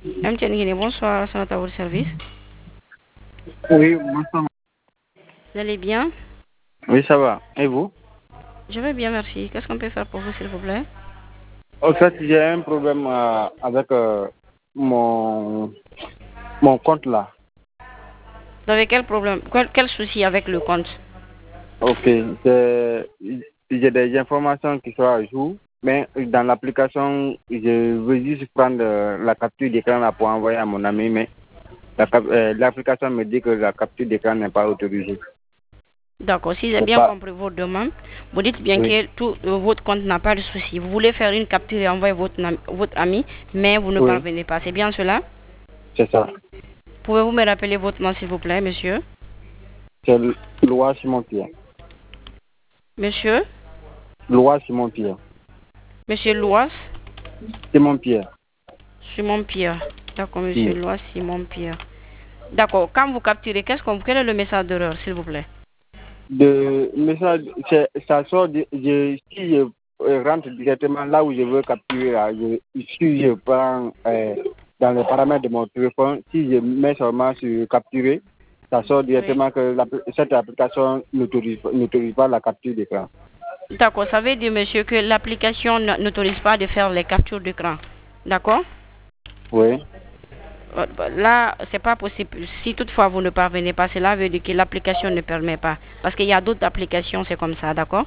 MTN Guinée, bonsoir, c'est à votre service. Oui, bonsoir. Vous allez bien? Oui, ça va. Et vous? Je vais bien, merci. Qu'est-ce qu'on peut faire pour vous, s'il vous plaît? En fait, j'ai un problème avec mon, mon compte là. Vous avez quel problème, quel souci avec le compte? Ok, j'ai des informations qui sont à jour, mais dans l'application, je veux juste prendre la capture d'écran là pour envoyer à mon ami, mais l'application me dit que la capture d'écran n'est pas autorisée. D'accord, si j'ai C'est bien pas... compris votre demande, vous dites bien Oui, que tout votre compte n'a pas de souci. Vous voulez faire une capture et envoyer votre ami, mais vous ne oui, parvenez pas. C'est bien cela? c'est ça. Pouvez-vous me rappeler votre nom, s'il vous plaît, monsieur? C'est Loi Simon-Pierre. Monsieur? Loi Simon-Pierre. Monsieur Lois Simon-Pierre. Simon Pierre. D'accord, monsieur Oui. Lois Simon Pierre. D'accord, quand vous capturez, quel est le message d'erreur, s'il vous plaît? De message, ça sort si je rentre directement là où je veux capturer, là, si je prends dans les paramètres de mon téléphone, si je mets seulement sur capturer, ça sort Oui. directement que cette application n'autorise pas la capture d'écran. D'accord, ça veut dire, monsieur, que l'application n'autorise pas de faire les captures d'écran. D'accord? Oui. Là, c'est pas possible. Si toutefois vous ne parvenez pas, cela veut dire que l'application ne permet pas. Parce qu'il y a d'autres applications, c'est comme ça, d'accord?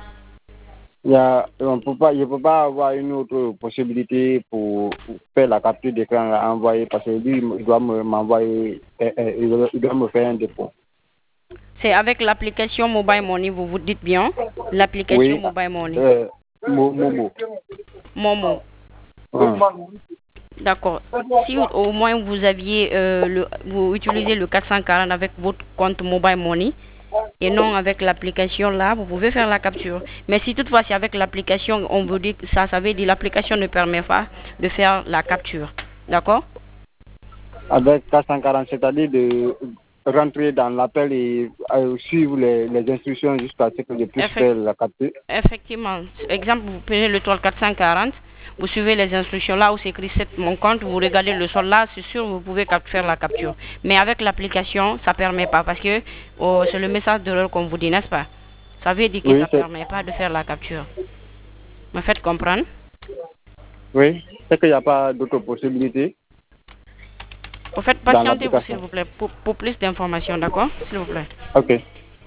Je peux pas avoir une autre possibilité pour faire la capture d'écran à envoyer parce que lui, il doit m'envoyer, il doit me faire un dépôt. C'est avec l'application Mobile Money, vous vous dites bien? L'application Oui, Mobile Money. Momo. Momo. D'accord. Si au moins vous aviez vous utilisez le 440 avec votre compte Mobile Money et non avec l'application là, vous pouvez faire la capture. Mais si toutefois c'est avec l'application, on vous dit que ça veut dire l'application ne permet pas de faire la capture. D'accord? Avec 440, c'est-à-dire de rentrer dans l'appel et suivre les instructions jusqu'à ce que je puisse Effect- faire la capture. Effectivement. Exemple, vous prenez le toile 440, vous suivez les instructions là où c'est écrit c'est mon compte, vous regardez le sol là, c'est sûr, vous pouvez faire la capture. Mais avec l'application, ça permet pas parce que c'est le message d'erreur qu'on vous dit, n'est-ce pas? Ça veut dire que Oui, ça permet pas de faire la capture. Me faites comprendre? oui, c'est qu'il n'y a pas d'autre possibilité Au fait, dans patientez-vous s'il l'application. vous plaît pour plus d'informations, d'accord? S'il vous plaît. Ok.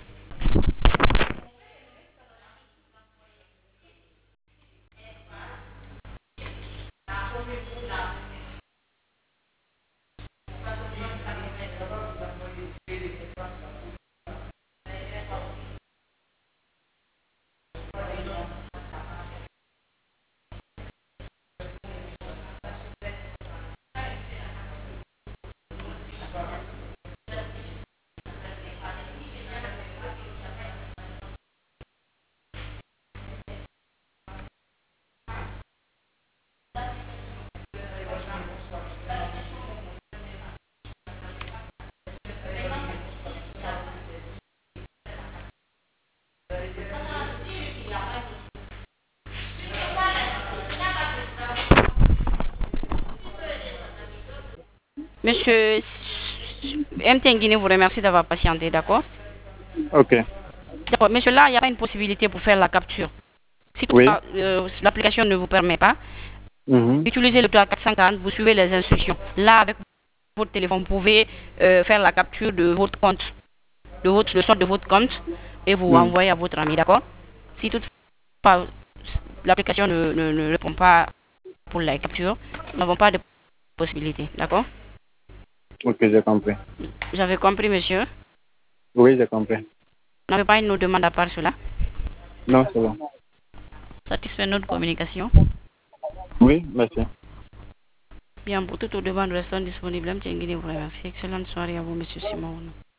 Monsieur MTN Guinée vous remercie d'avoir patienté, d'accord? Ok. D'accord, monsieur, là, il n'y a pas une possibilité pour faire la capture. Si Oui. toutefois l'application ne vous permet pas, Mhm. utilisez le toit 440, vous suivez les instructions. Là, avec votre téléphone, vous pouvez faire la capture de votre compte, le solde de votre compte, et vous Mhm. envoyez à votre ami, d'accord? Si toutefois l'application ne répond pas pour la capture, nous n'avons pas de possibilité, d'accord? Ok, j'ai compris. J'avais compris, monsieur. Oui, j'ai compris. Vous n'avez pas une autre demande à part cela? Non, c'est bon. Satisfait notre communication. Oui, merci. Bien, pour toute demande restant disponible, M. Nguyen vous remercie. Excellente soirée à vous, monsieur Simon.